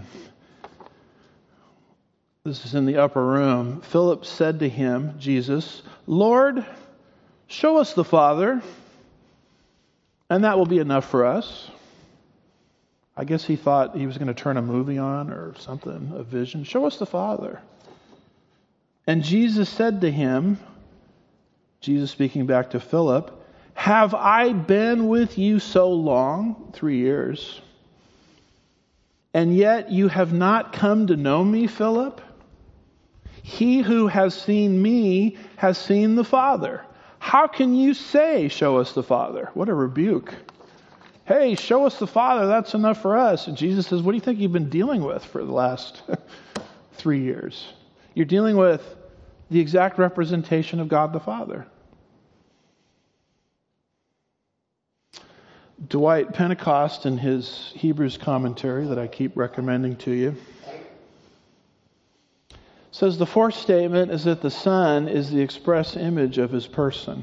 This is in the upper room. Philip said to him, Jesus, Lord, show us the Father, and that will be enough for us. I guess he thought he was going to turn a movie on or something, a vision. Show us the Father. And Jesus said to him, Jesus speaking back to Philip, have I been with you so long? Three years. And yet you have not come to know me, Philip? He who has seen me has seen the Father. How can you say, show us the Father? What a rebuke. Hey, show us the Father, that's enough for us. And Jesus says, what do you think you've been dealing with for the last three years? You're dealing with the exact representation of God the Father. Dwight Pentecost, in his Hebrews commentary that I keep recommending to you, says the fourth statement is that the Son is the express image of His person.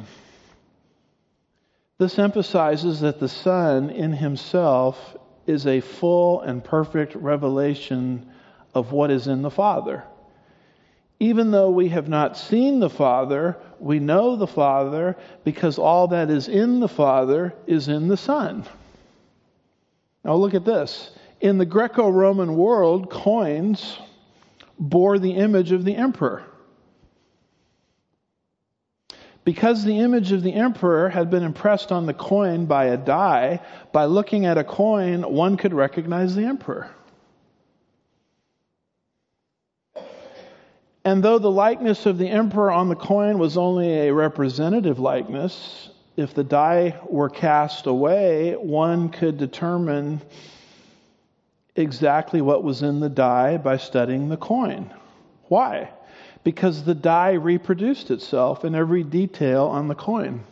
This emphasizes that the Son in Himself is a full and perfect revelation of what is in the Father. Even though we have not seen the Father, we know the Father because all that is in the Father is in the Son. Now look at this. In the Greco-Roman world, coins bore the image of the emperor. Because the image of the emperor had been impressed on the coin by a die, by looking at a coin, one could recognize the emperor. And though the likeness of the emperor on the coin was only a representative likeness, if the die were cast away, one could determine exactly what was in the die by studying the coin. Why? Because the die reproduced itself in every detail on the coin.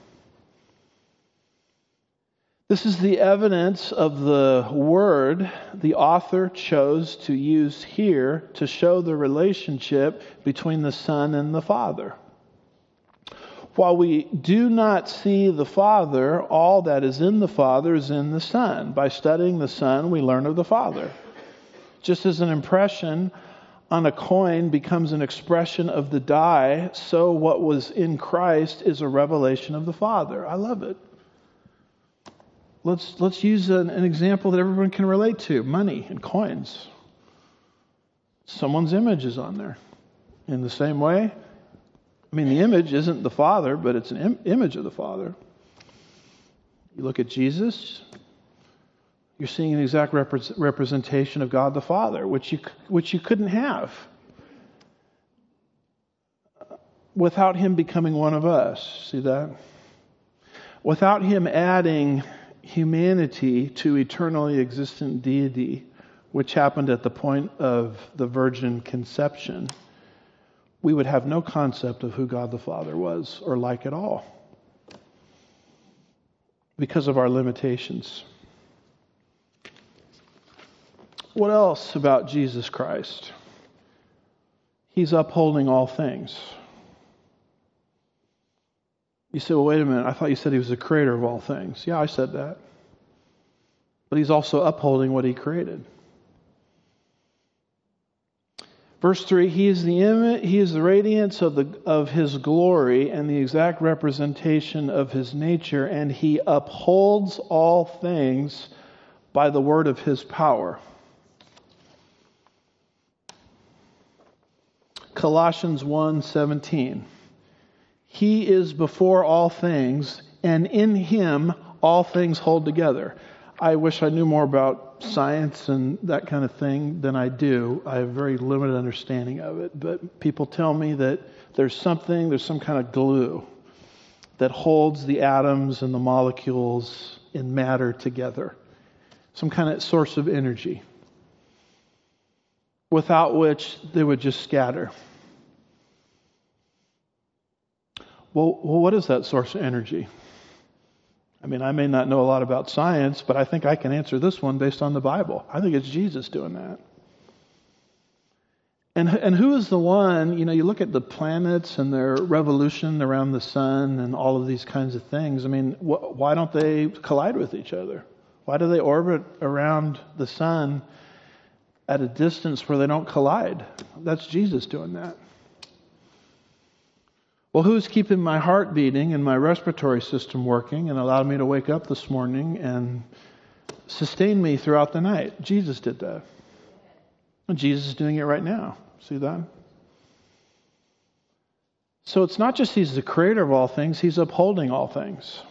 This is the evidence of the word the author chose to use here to show the relationship between the Son and the Father. While we do not see the Father, all that is in the Father is in the Son. By studying the Son, we learn of the Father. Just as an impression on a coin becomes an expression of the die, so what was in Christ is a revelation of the Father. I love it. Let's let's use an, an example that everyone can relate to. Money and coins. Someone's image is on there. In the same way, I mean, the image isn't the Father, but it's an im- image of the Father. You look at Jesus, you're seeing an exact repre- representation of God the Father, which you which you couldn't have without Him becoming one of us. See that? Without Him adding humanity to eternally existent deity, which happened at the point of the virgin conception, we would have no concept of who God the Father was or like at all because of our limitations. What else about Jesus Christ? He's upholding all things. You say, well, wait a minute, I thought you said He was the creator of all things. Yeah, I said that. But He's also upholding what He created. Verse three, He is the image, He is the radiance of the of His glory and the exact representation of His nature, and He upholds all things by the word of His power. Colossians one seventeen. He is before all things, and in Him all things hold together. I wish I knew more about science and that kind of thing than I do. I have a very limited understanding of it. But people tell me that there's something, there's some kind of glue that holds the atoms and the molecules in matter together. Some kind of source of energy, without which they would just scatter. Well, well, what is that source of energy? I mean, I may not know a lot about science, but I think I can answer this one based on the Bible. I think it's Jesus doing that. And and who is the one, you know, you look at the planets and their revolution around the sun and all of these kinds of things. I mean, wh- why don't they collide with each other? Why do they orbit around the sun at a distance where they don't collide? That's Jesus doing that. Well, who's keeping my heart beating and my respiratory system working and allowed me to wake up this morning and sustain me throughout the night? Jesus did that. And Jesus is doing it right now. See that? So it's not just He's the creator of all things, He's upholding all things.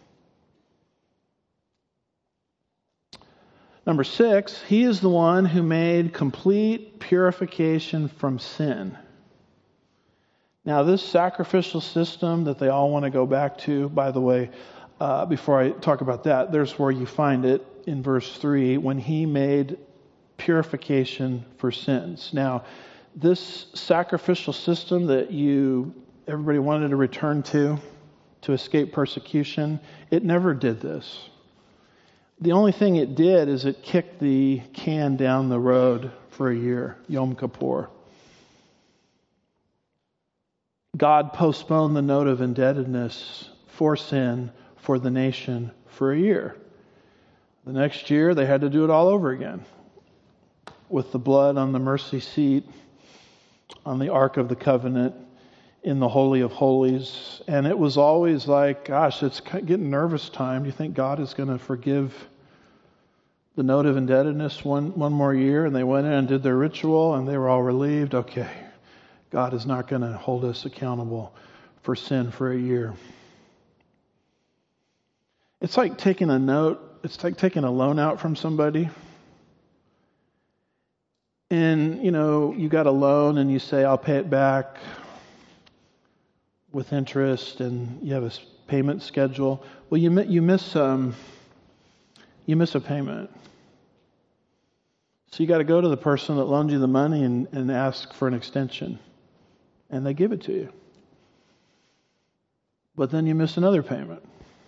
Number six, He is the one who made complete purification from sin. Now, this sacrificial system that they all want to go back to, by the way, uh, before I talk about that, there's where you find it in verse three, when He made purification for sins. Now, this sacrificial system that you everybody wanted to return to, to escape persecution, it never did this. The only thing it did is it kicked the can down the road for a year, Yom Kippur. God postponed the note of indebtedness for sin for the nation for a year. The next year, they had to do it all over again with the blood on the mercy seat, on the Ark of the Covenant, in the Holy of Holies. And it was always like, gosh, it's getting nervous time. Do you think God is going to forgive the note of indebtedness one, one more year, and they went in and did their ritual, and they were all relieved. Okay, God is not going to hold us accountable for sin for a year. It's like taking a note, it's like taking a loan out from somebody. And, you know, you got a loan and you say, I'll pay it back with interest, and you have a payment schedule. Well, you you miss um, you miss a payment. So you got to go to the person that loaned you the money and, and ask for an extension. And they give it to you. But then you miss another payment.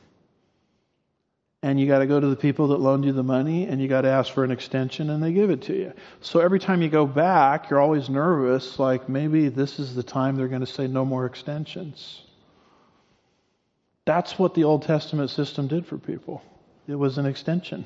And you got to go to the people that loaned you the money, and you got to ask for an extension, and they give it to you. So every time you go back, you're always nervous, like maybe this is the time they're going to say no more extensions. That's what the Old Testament system did for people. It was an extension.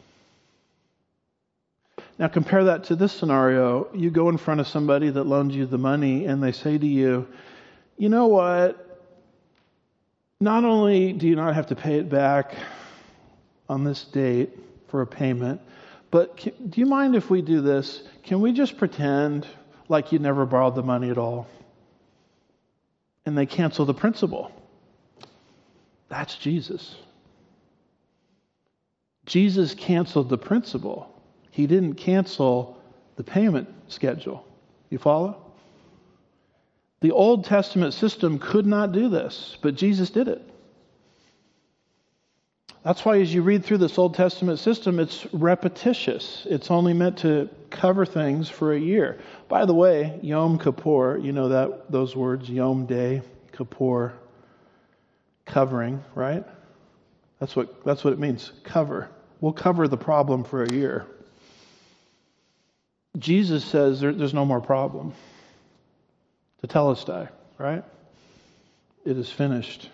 Now compare that to this scenario. You go in front of somebody that loaned you the money, and they say to you, you know what? Not only do you not have to pay it back on this date for a payment, but can, do you mind if we do this? Can we just pretend like you never borrowed the money at all? And they cancel the principal. That's Jesus. Jesus canceled the principal. He didn't cancel the payment schedule. You follow? The Old Testament system could not do this, but Jesus did it. That's why as you read through this Old Testament system, it's repetitious. It's only meant to cover things for a year. By the way, Yom Kippur, you know that those words, Yom Day, Kippur, covering, right? That's what that's what it means, cover. We'll cover the problem for a year. Jesus says there, there's no more problem. Tetelestai, right? It is finished.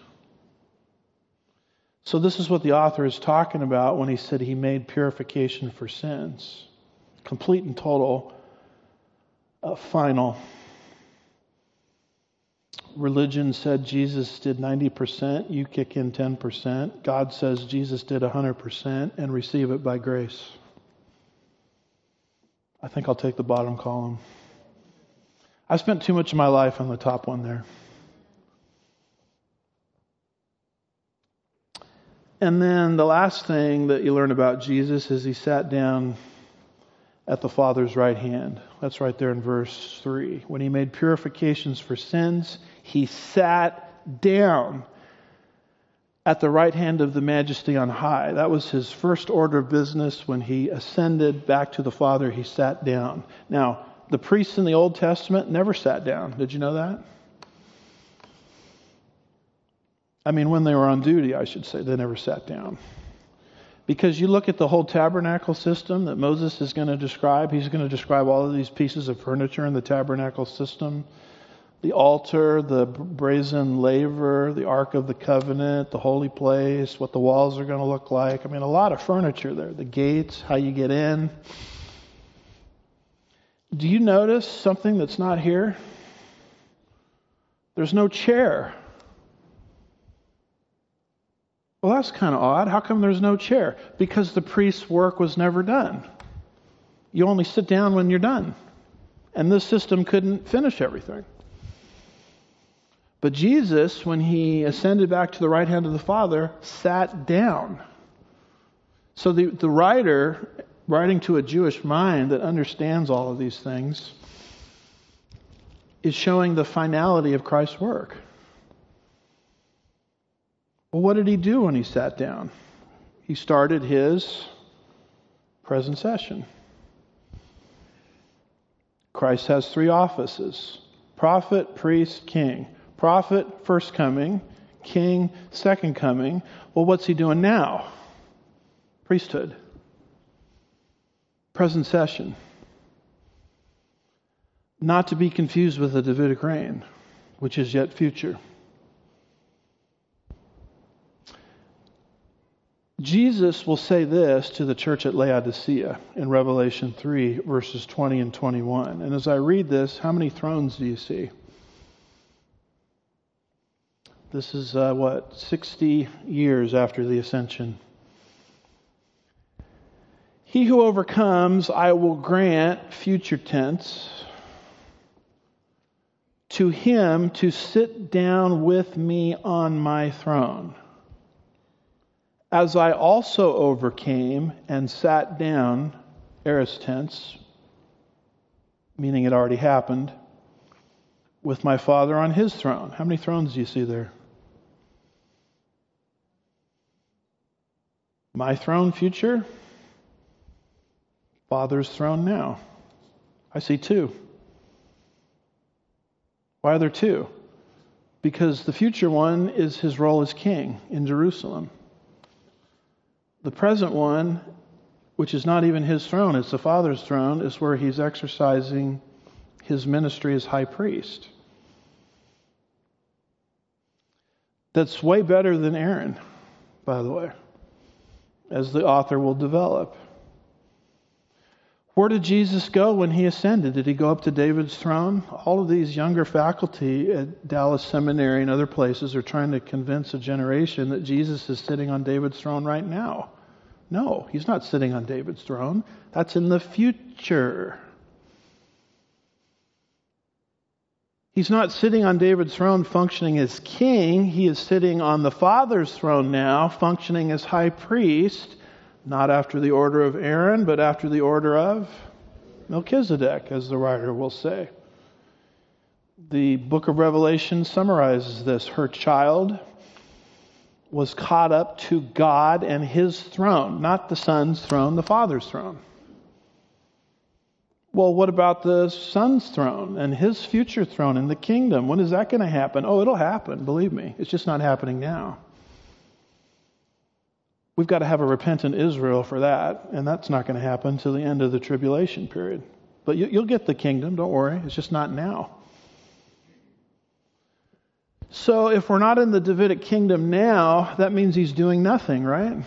So this is what the author is talking about when he said he made purification for sins. Complete and total, uh, final. Religion said Jesus did ninety percent, you kick in ten percent. God says Jesus did one hundred percent and receive it by grace. I think I'll take the bottom column. I spent too much of my life on the top one there. And then the last thing that you learn about Jesus is he sat down at the Father's right hand. That's right there in verse three. When he made purifications for sins, he sat down at the right hand of the Majesty on high. That was his first order of business. When he ascended back to the Father, he sat down. Now, the priests in the Old Testament never sat down. Did you know that? I mean, when they were on duty, I should say, they never sat down. Because you look at the whole tabernacle system that Moses is going to describe. He's going to describe all of these pieces of furniture in the tabernacle system. The altar, the brazen laver, the Ark of the Covenant, the holy place, what the walls are going to look like. I mean, a lot of furniture there. The gates, how you get in. Do you notice something that's not here? There's no chair. Well, that's kind of odd. How come there's no chair? Because the priest's work was never done. You only sit down when you're done. And this system couldn't finish everything. But Jesus, when he ascended back to the right hand of the Father, sat down. So the, the writer, writing to a Jewish mind that understands all of these things, is showing the finality of Christ's work. Well, what did he do when he sat down? He started his present session. Christ has three offices: prophet, priest, king. Prophet, first coming. King, second coming. Well, what's he doing now? Priesthood. Present session. Not to be confused with the Davidic reign, which is yet future. Jesus will say this to the church at Laodicea in Revelation three, verses twenty and twenty-one. And as I read this, how many thrones do you see? This is, uh, what, sixty years after the ascension. He who overcomes, I will grant, future tense, to him to sit down with me on my throne, as I also overcame and sat down, aorist tense, meaning it already happened, with my Father on his throne. How many thrones do you see there? My throne, future. Father's throne now. I see two. Why are there two? Because the future one is his role as king in Jerusalem. The present one, which is not even his throne, it's the Father's throne, is where he's exercising his ministry as high priest. That's way better than Aaron, by the way, as the author will develop. Where did Jesus go when he ascended? Did he go up to David's throne? All of these younger faculty at Dallas Seminary and other places are trying to convince a generation that Jesus is sitting on David's throne right now. No, he's not sitting on David's throne. That's in the future. He's not sitting on David's throne functioning as king. He is sitting on the Father's throne now, functioning as high priest. Not after the order of Aaron, but after the order of Melchizedek, as the writer will say. The book of Revelation summarizes this. Her child was caught up to God and his throne, not the Son's throne, the Father's throne. Well, what about the Son's throne and his future throne in the kingdom? When is that going to happen? Oh, it'll happen, believe me. It's just not happening now. We've got to have a repentant Israel for that, and that's not going to happen until the end of the tribulation period. But you, you'll get the kingdom, don't worry. It's just not now. So if we're not in the Davidic kingdom now, that means he's doing nothing, right?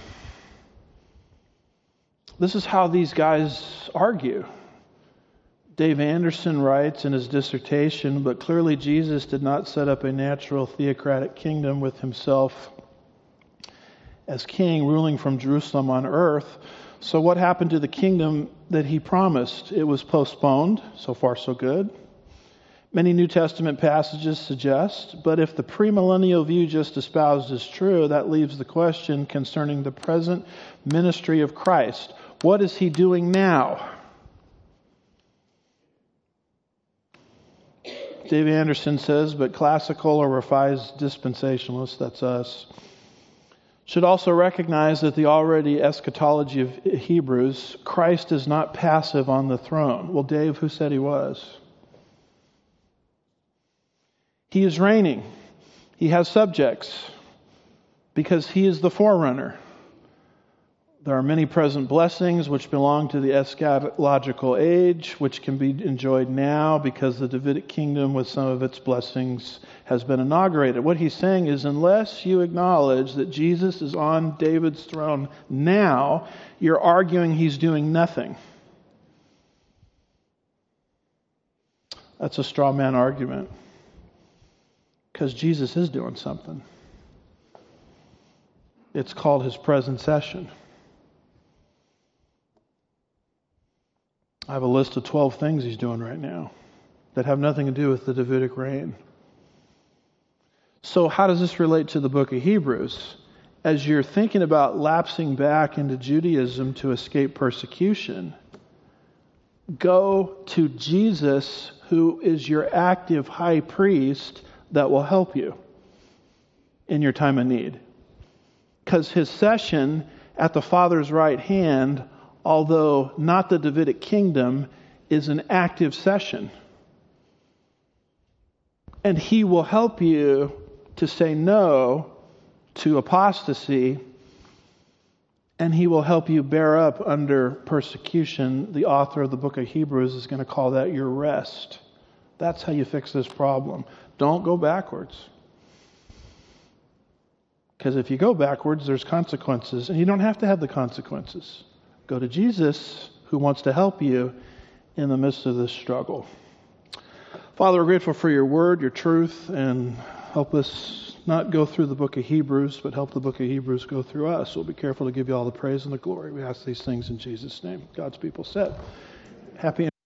This is how these guys argue. Dave Anderson writes in his dissertation, but clearly Jesus did not set up a natural theocratic kingdom with himself as king ruling from Jerusalem on earth. So what happened to the kingdom that he promised? It was postponed. So far, so good. Many New Testament passages suggest, but if the premillennial view just espoused is true, that leaves the question concerning the present ministry of Christ. What is he doing now? Dave Anderson says, but classical or revised dispensationalists, that's us, should also recognize that the already eschatology of Hebrews, Christ is not passive on the throne. Well, Dave, who said he was? He is reigning. He has subjects because he is the forerunner. There are many present blessings which belong to the eschatological age, which can be enjoyed now because the Davidic kingdom with some of its blessings has been inaugurated. What he's saying is, unless you acknowledge that Jesus is on David's throne now, you're arguing he's doing nothing. That's a straw man argument. Because Jesus is doing something. It's called his present session. I have a list of twelve things he's doing right now that have nothing to do with the Davidic reign. So how does this relate to the book of Hebrews? As you're thinking about lapsing back into Judaism to escape persecution, go to Jesus, who is your active high priest that will help you in your time of need. Because his session at the Father's right hand, although not the Davidic kingdom, is an active session. And he will help you to say no to apostasy, and he will help you bear up under persecution. The author of the book of Hebrews is going to call that your rest. That's how you fix this problem. Don't go backwards. Because if you go backwards, there's consequences, and you don't have to have the consequences. Go to Jesus, who wants to help you in the midst of this struggle. Father, we're grateful for your word, your truth, and help us not go through the book of Hebrews, but help the book of Hebrews go through us. We'll be careful to give you all the praise and the glory. We ask these things in Jesus' name. God's people said. Happy